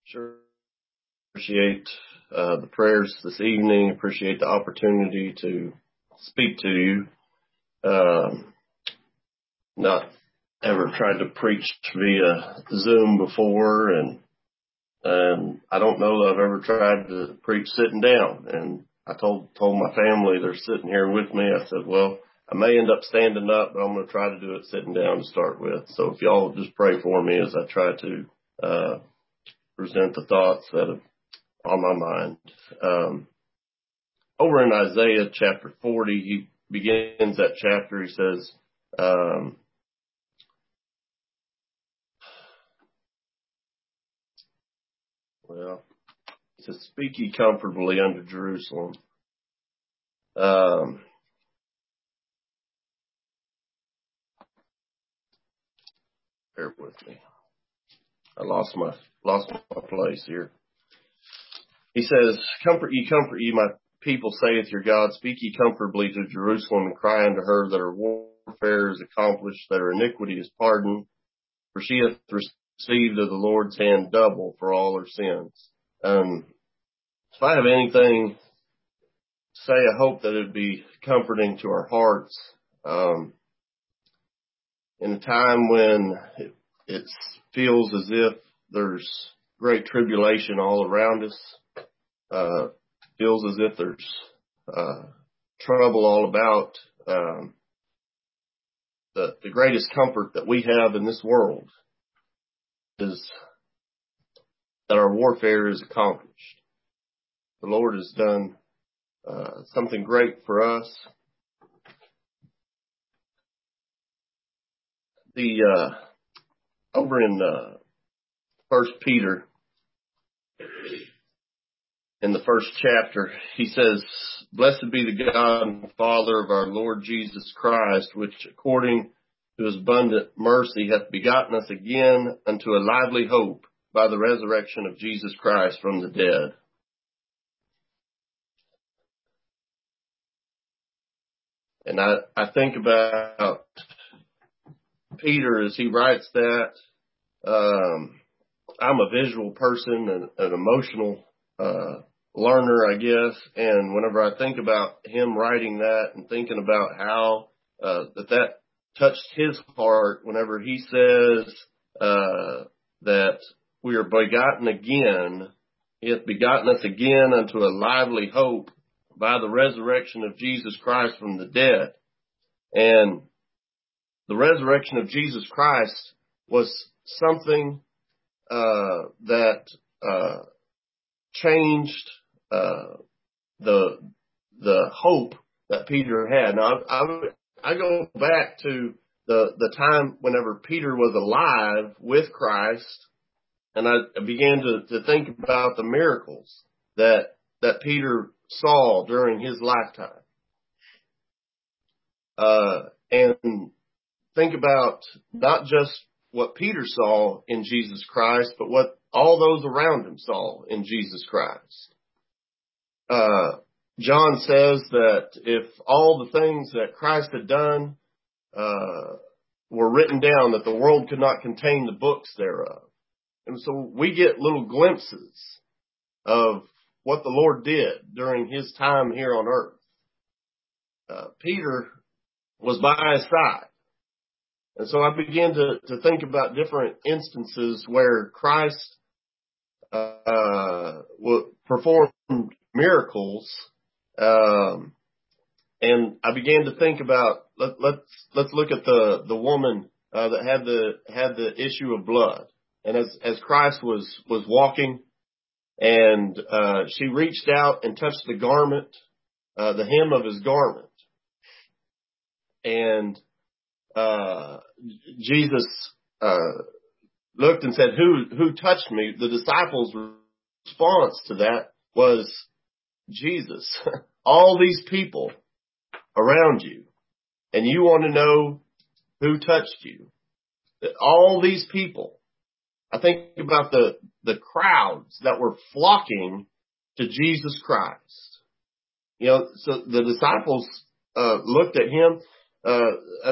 Sure. Appreciate the prayers this evening. Appreciate the opportunity to speak to you. Not ever tried to preach via Zoom before, and I don't know that I've ever tried to preach sitting down. And I told my family, they're sitting here with me. I said, well, I may end up standing up, but I'm going to try to do it sitting down to start with. So if y'all just pray for me as I try to present the thoughts that have on my mind. Over in Isaiah chapter 40, he begins that chapter. He says, he says, speak ye comfortably unto Jerusalem. Bear with me. I lost my place here. He says, comfort ye, my people, saith your God. Speak ye comfortably to Jerusalem, and cry unto her that her warfare is accomplished, that her iniquity is pardoned, for she hath received of the Lord's hand double for all her sins. If I have anything to say, I hope that it would be comforting to our hearts. In a time when it feels as if there's great tribulation all around us, feels as if there's trouble all about, the greatest comfort that we have in this world is that our warfare is accomplished. The Lord has done something great for us. Over in 1 Peter, in the first chapter, he says, blessed be the God and Father of our Lord Jesus Christ, which according to his abundant mercy hath begotten us again unto a lively hope by the resurrection of Jesus Christ from the dead. And I think about Peter as he writes that. I'm a visual person and an emotional learner, I guess. And whenever I think about him writing that and thinking about how that touched his heart whenever he says that we are begotten again, he hath begotten us again unto a lively hope by the resurrection of Jesus Christ from the dead. And the resurrection of Jesus Christ was something that changed the hope that Peter had. Now, I go back to the time whenever Peter was alive with Christ, and I began to think about the miracles that Peter saw during his lifetime. And think about not just what Peter saw in Jesus Christ, but what all those around him saw in Jesus Christ. John says that if all the things that Christ had done were written down, that the world could not contain the books thereof. And so we get little glimpses of what the Lord did during his time here on earth. Peter was by his side. And so I began to think about different instances where Christ performed miracles, and I began to think about let's look at the woman that had the issue of blood, and as Christ was walking, and she reached out and touched the garment, the hem of his garment, and Jesus looked and said, who touched me? The disciples' response to that was, Jesus, all these people around you, and you want to know who touched you. All these people. I think about the crowds that were flocking to Jesus Christ. So the disciples looked at him.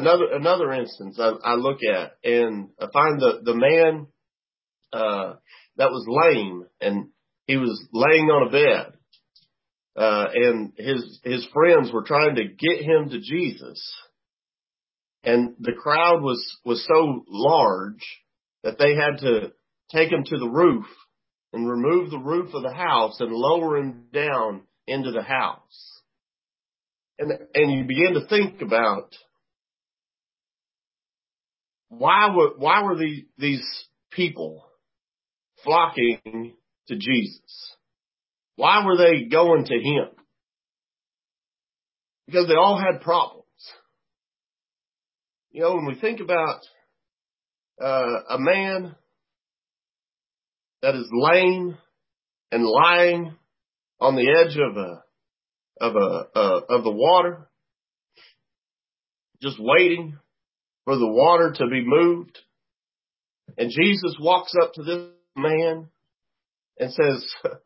Another instance I look at, and I find the man that was lame, and he was laying on a bed. And his friends were trying to get him to Jesus. And the crowd was so large that they had to take him to the roof and remove the roof of the house and lower him down into the house. And you begin to think about why were these people flocking to Jesus? Why were they going to him? Because they all had problems. You know, when we think about a man that is lame and lying on the edge of the water, just waiting for the water to be moved, and Jesus walks up to this man and says,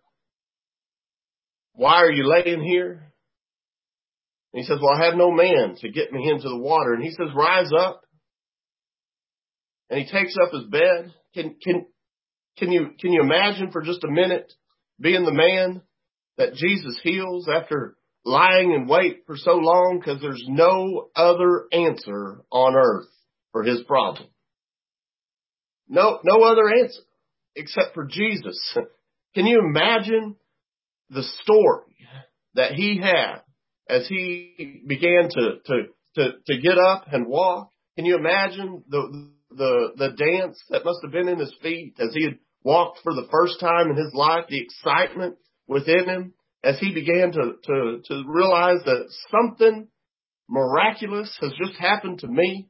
"Why are you laying here?" And he says, "Well, I have no man to get me into the water." And he says, "Rise up." And he takes up his bed. Can you imagine for just a minute being the man that Jesus heals after lying in wait for so long, because there's no other answer on earth for his problem. No other answer except for Jesus. Can you imagine the story that he had as he began to get up and walk? Can you imagine the dance that must have been in his feet as he had walked for the first time in his life, the excitement within him as he began to realize that something miraculous has just happened to me?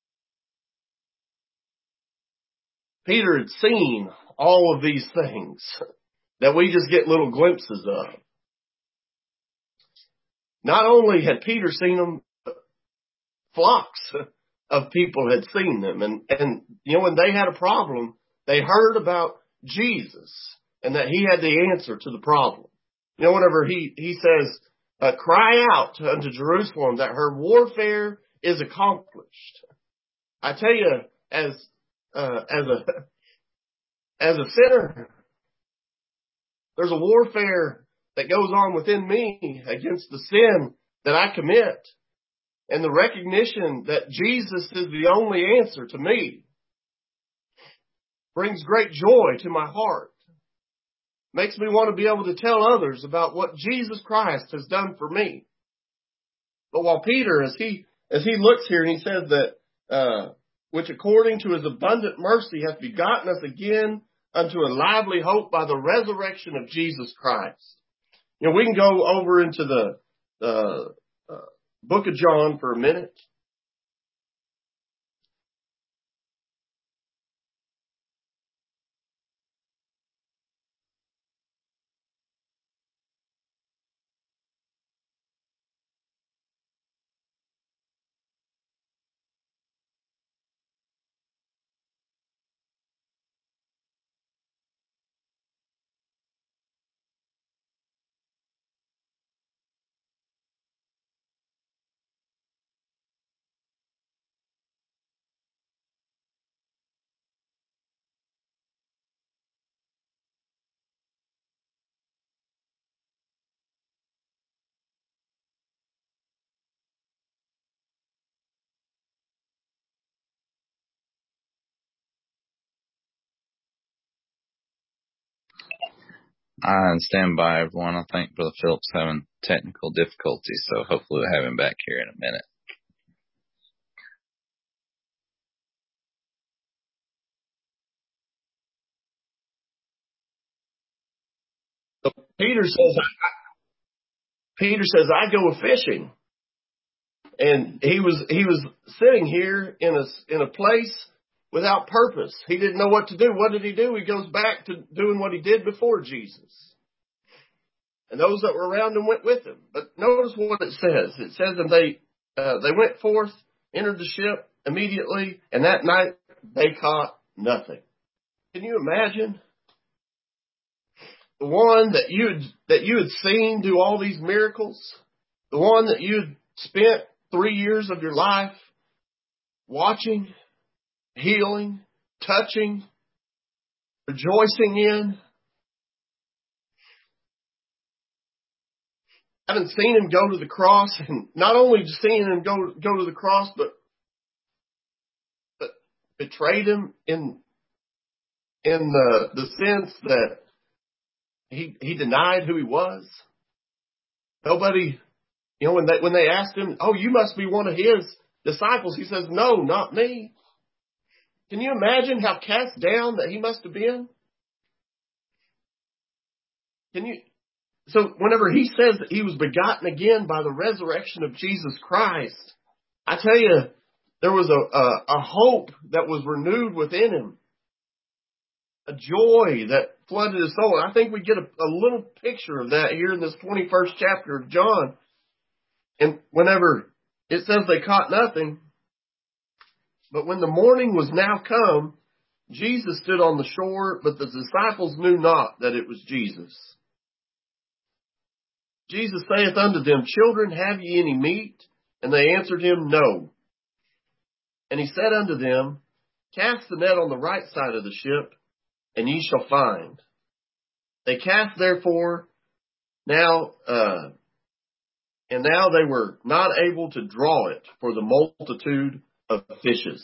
Peter had seen all of these things that we just get little glimpses of. Not only had Peter seen them, but flocks of people had seen them. And you know, when they had a problem, they heard about Jesus and that he had the answer to the problem. You know, whenever he says, cry out unto Jerusalem that her warfare is accomplished. I tell you, as a sinner, there's a warfare that goes on within me against the sin that I commit. And the recognition that Jesus is the only answer to me brings great joy to my heart. Makes me want to be able to tell others about what Jesus Christ has done for me. But while Peter, as he looks here and he says that, which according to his abundant mercy hath begotten us again unto a lively hope by the resurrection of Jesus Christ. You know, we can go over into the book of John for a minute. I stand by everyone. I think Brother Phillips having technical difficulties, so hopefully we'll have him back here in a minute. So Peter says, I go fishing. And he was sitting here in a place without purpose. He didn't know what to do. What did he do? He goes back to doing what he did before Jesus. And those that were around him went with him. But notice what it says. It says, and they went forth, entered the ship immediately, and that night they caught nothing. Can you imagine? The one that you had seen do all these miracles, the one that you had spent 3 years of your life watching, healing, touching, rejoicing in. I haven't seen him go to the cross, and not only seeing him go to the cross, but betrayed him in the sense that he denied who he was. Nobody, when they asked him, "Oh, you must be one of his disciples," he says, "No, not me." Can you imagine how cast down that he must have been? So whenever he says that he was begotten again by the resurrection of Jesus Christ, I tell you, there was a hope that was renewed within him, a joy that flooded his soul. And I think we get a little picture of that here in this 21st chapter of John. And whenever it says they caught nothing, but when the morning was now come, Jesus stood on the shore, but the disciples knew not that it was Jesus. Jesus saith unto them, Children, have ye any meat? And they answered him, No. And he said unto them, Cast the net on the right side of the ship, and ye shall find. They cast therefore now, and now they were not able to draw it for the multitude of fishes.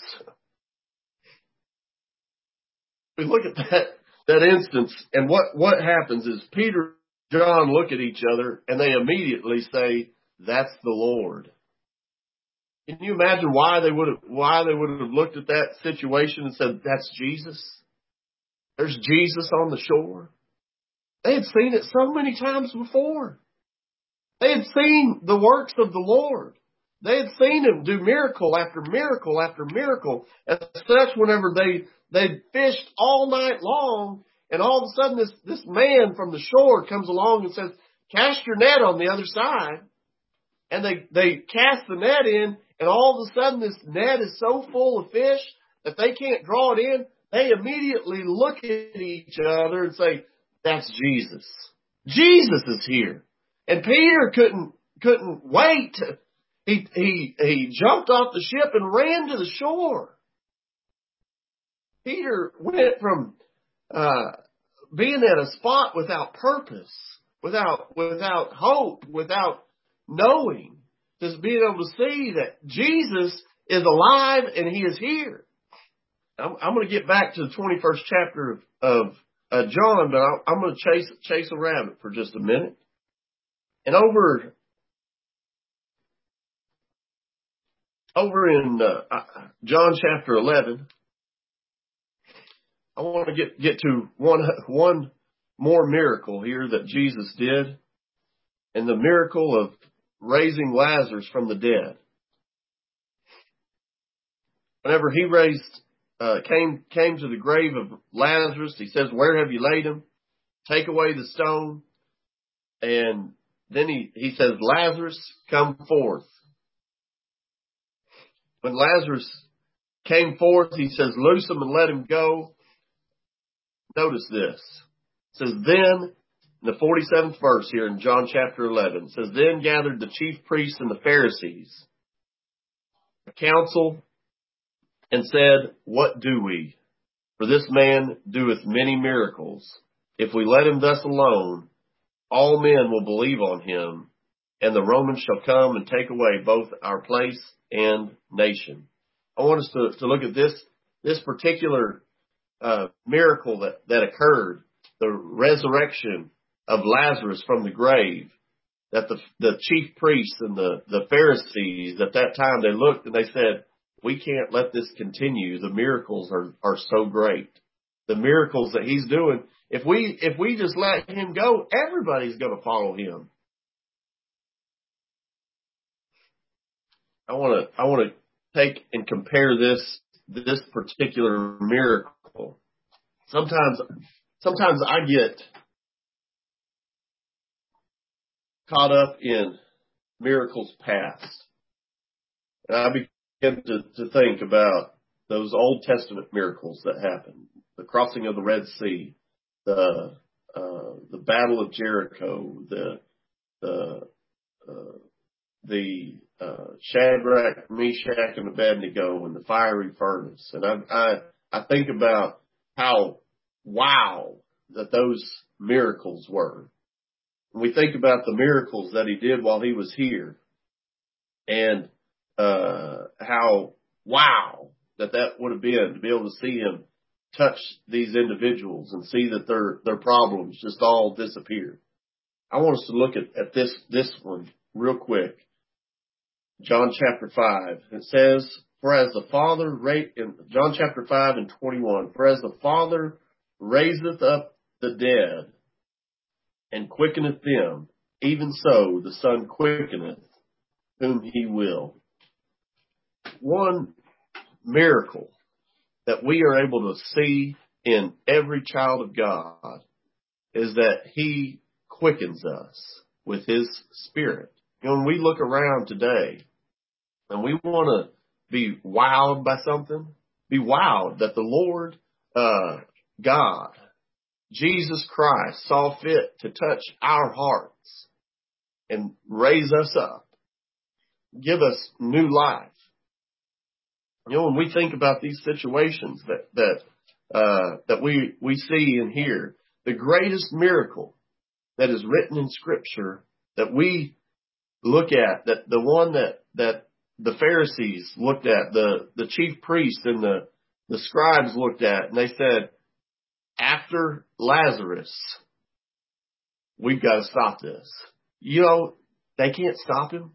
We look at that instance, and what happens is Peter and John look at each other, and they immediately say, That's the Lord. Can you imagine why they would have looked at that situation and said, That's Jesus? There's Jesus on the shore. They had seen it so many times before. They had seen the works of the Lord. They had seen him do miracle after miracle after miracle. As such, whenever they'd fished all night long, and all of a sudden this man from the shore comes along and says, Cast your net on the other side. And they cast the net in, and all of a sudden this net is so full of fish that they can't draw it in. They immediately look at each other and say, That's Jesus. Jesus is here. And Peter couldn't wait. He jumped off the ship and ran to the shore. Peter went from being at a spot without purpose, without hope, without knowing, just being able to see that Jesus is alive and he is here. I'm going to get back to the 21st chapter of John, but I'm going to chase a rabbit for just a minute. And over in John chapter 11, I want to get to one more miracle here that Jesus did, and the miracle of raising Lazarus from the dead. Whenever he came to the grave of Lazarus, he says, Where have you laid him? Take away the stone. And then he says, Lazarus, come forth. When Lazarus came forth, he says, Loose him and let him go. Notice this. It says, Then, in the 47th verse here in John chapter 11, it says, Then gathered the chief priests and the Pharisees a council and said, What do we? For this man doeth many miracles. If we let him thus alone, all men will believe on him, and the Romans shall come and take away both our place and nation. I want us to look at this particular miracle that occurred, the resurrection of Lazarus from the grave, that the chief priests and the Pharisees at that time, they looked and they said, We can't let this continue. The miracles are so great. The miracles that he's doing, if we just let him go, everybody's going to follow him. I want to take and compare this particular miracle. Sometimes I get caught up in miracles past, and I begin to think about those Old Testament miracles that happened: the crossing of the Red Sea, the Battle of Jericho, the Shadrach, Meshach, and Abednego in the fiery furnace. And I think about how wow that those miracles were. We think about the miracles that he did while he was here, and how wow that would have been to be able to see him touch these individuals and see that their problems just all disappear. I want us to look at this one real quick. John chapter 5. It says, for as the Father, in John chapter 5 and 21, for as the Father raiseth up the dead and quickeneth them, even so the Son quickeneth whom he will. One miracle that we are able to see in every child of God is that he quickens us with his Spirit. You know, when we look around today and we want to be wowed by something, be wowed that the Lord God, Jesus Christ, saw fit to touch our hearts and raise us up, give us new life. You know, when we think about these situations that we see and hear, the greatest miracle that is written in Scripture that we look at, that the one that the Pharisees looked at, the chief priests and the scribes looked at, and they said, after Lazarus, we've got to stop this. You know, they can't stop him.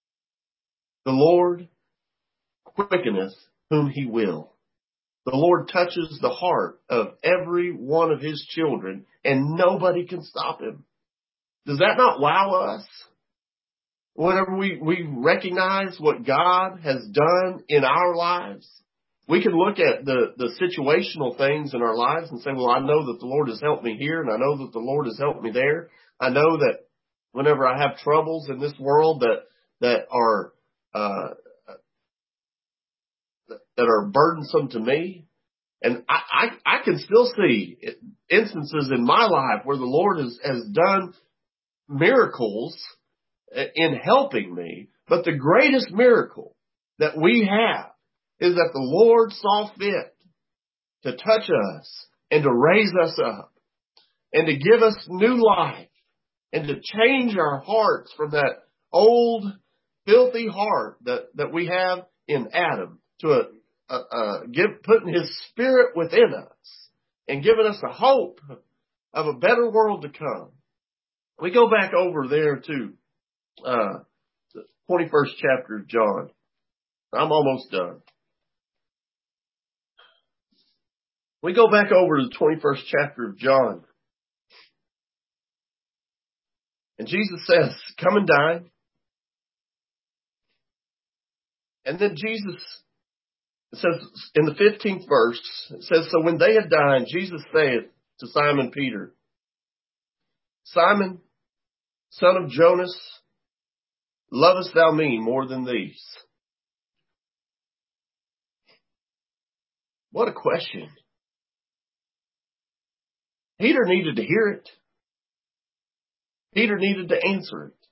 The Lord quickeneth whom he will. The Lord touches the heart of every one of his children, and nobody can stop him. Does that not wow us? Whenever we recognize what God has done in our lives, we can look at the situational things in our lives and say, well, I know that the Lord has helped me here, and I know that the Lord has helped me there. I know that whenever I have troubles in this world that are burdensome to me, and I can still see instances in my life where the Lord has done miracles in helping me. But the greatest miracle that we have is that the Lord saw fit to touch us and to raise us up and to give us new life and to change our hearts from that old filthy heart that we have in Adam to putting his Spirit within us and giving us a hope of a better world to come. We go back over there to the 21st chapter of John. I'm almost done. We go back over to the 21st chapter of John. And Jesus says, come and dine. And then Jesus, it says in the 15th verse, it says, so when they had dined, Jesus saith to Simon Peter, Simon, son of Jonas, lovest thou me more than these? What a question. Peter needed to hear it. Peter needed to answer it.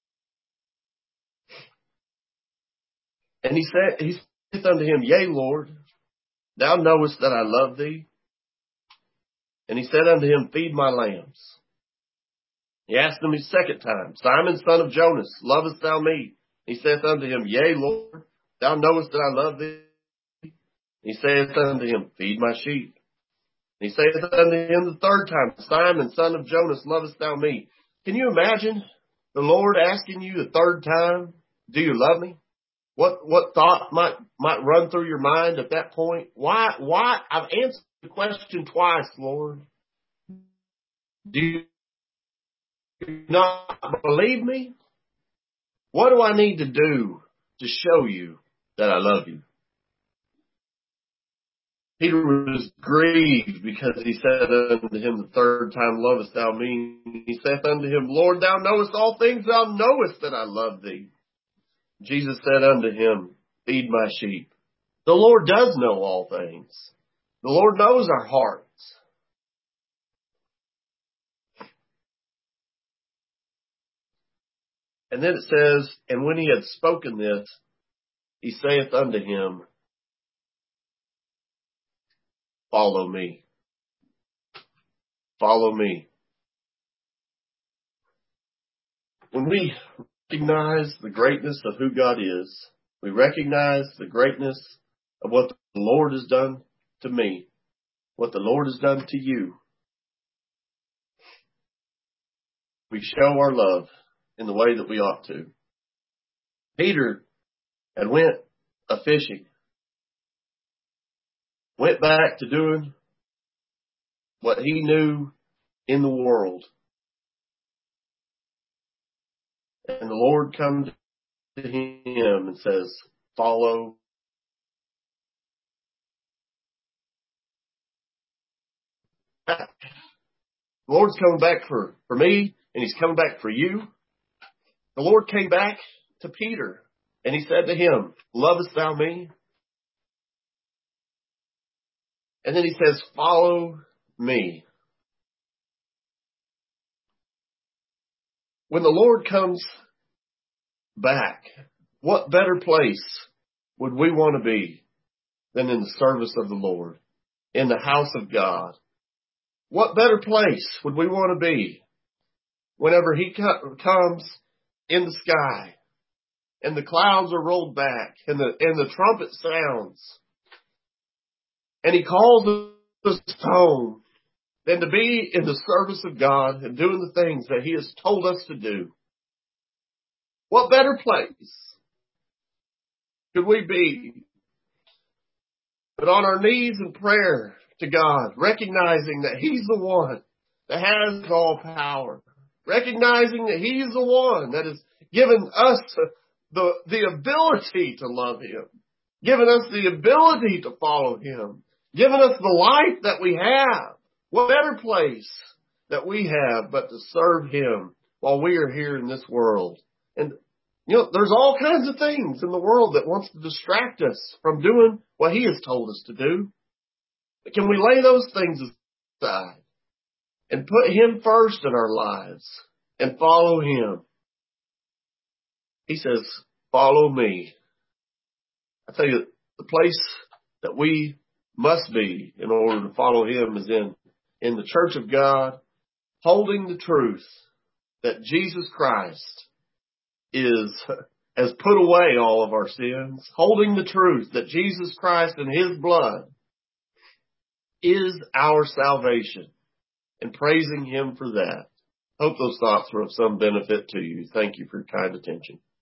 And he saith unto him, yea, Lord, thou knowest that I love thee. And he said unto him, feed my lambs. He asked him a second time, Simon, son of Jonas, lovest thou me? He saith unto him, yea, Lord, thou knowest that I love thee. He saith unto him, feed my sheep. He saith unto him the third time, Simon, son of Jonas, lovest thou me? Can you imagine the Lord asking you the third time, do you love me? What thought might run through your mind at that point? Why? I've answered the question twice, Lord. Do you not believe me? What do I need to do to show you that I love you? Peter was grieved because he said unto him the third time, lovest thou me? He saith unto him, Lord, thou knowest all things, thou knowest that I love thee. Jesus said unto him, feed my sheep. The Lord does know all things. The Lord knows our hearts. And then it says, and when he had spoken this, he saith unto him, follow me. follow me. When we recognize the greatness of who God is, we recognize the greatness of what the Lord has done to me, what the Lord has done to you. We show our love in the way that we ought to. Peter had went a-fishing, went back to doing what he knew in the world. And the Lord comes to him and says, follow. The Lord's coming back for me, and he's coming back for you. The Lord came back to Peter, and he said to him, lovest thou me? And then he says, follow me. When the Lord comes back, what better place would we want to be than in the service of the Lord, in the house of God? What better place would we want to be whenever he comes in the sky and the clouds are rolled back and the trumpet sounds and he calls us home, than to be in the service of God and doing the things that he has told us to do? What better place could we be but on our knees in prayer to God, recognizing that he's the one that has all power, recognizing that he's the one that has given us the ability to love him, given us the ability to follow him, given us the life that we have. What better place that we have but to serve him while we are here in this world? And, there's all kinds of things in the world that wants to distract us from doing what he has told us to do. But can we lay those things aside and put him first in our lives and follow him? He says, follow me. I tell you, the place that we must be in order to follow him is in the church of God, holding the truth that Jesus Christ has put away all of our sins, holding the truth that Jesus Christ and his blood is our salvation, and praising him for that. Hope those thoughts were of some benefit to you. Thank you for your kind attention.